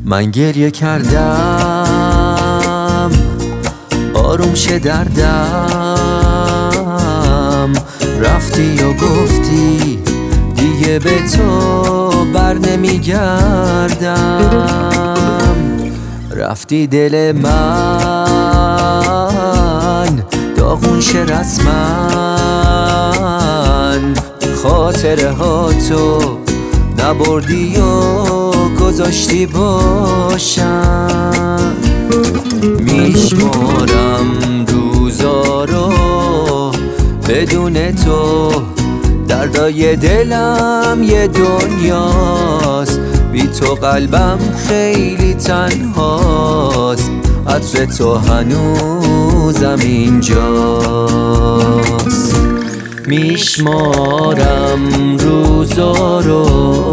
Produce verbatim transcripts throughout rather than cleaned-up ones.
من گریه کردم آروم شه دردم، رفتی و گفتی دیگه به تو بر نمیگردم. رفتی دل من داغون شه رسما، خاطره ها تو نبردی و گذاشتی باشم. میشمارم روزارو بدون تو، دردای دلم یه دنیاست، بی تو قلبم خیلی تنهاست، عطر تو هنوزم اینجاست. میشمارم روزارو،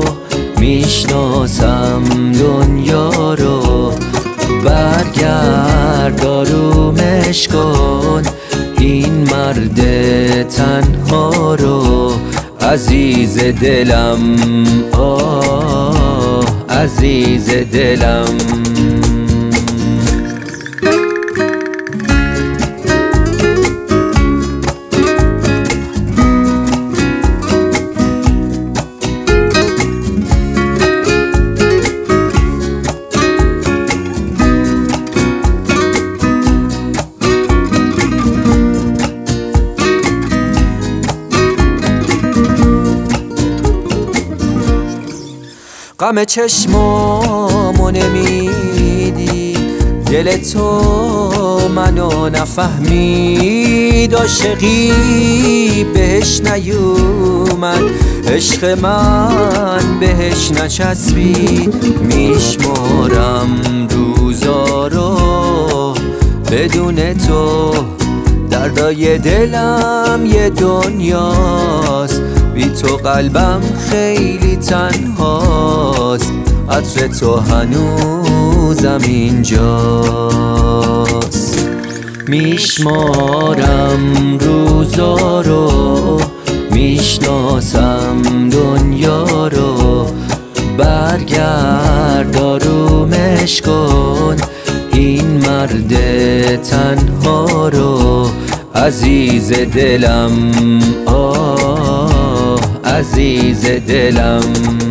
میشناسم دنیا رو، برگرد آرومش کن این مرد تنها رو. عزیز دلم، آه عزیز دلم. غم چشمامو نمیدی، دل تو منو نفهمید، عاشقی بهش نیومد، عشق من بهش نچسبید. میشمارم روزارو بدون تو، دردای دلم یه دنیاست، بی تو قلبم خیلی تنهاست، عطر تو هنوزم اینجاست. میشمارم روزارو، میشناسم دنیا رو، برگرد آرومش کن این مرد تنها رو. عزیز دلم، آه عزیز دلم.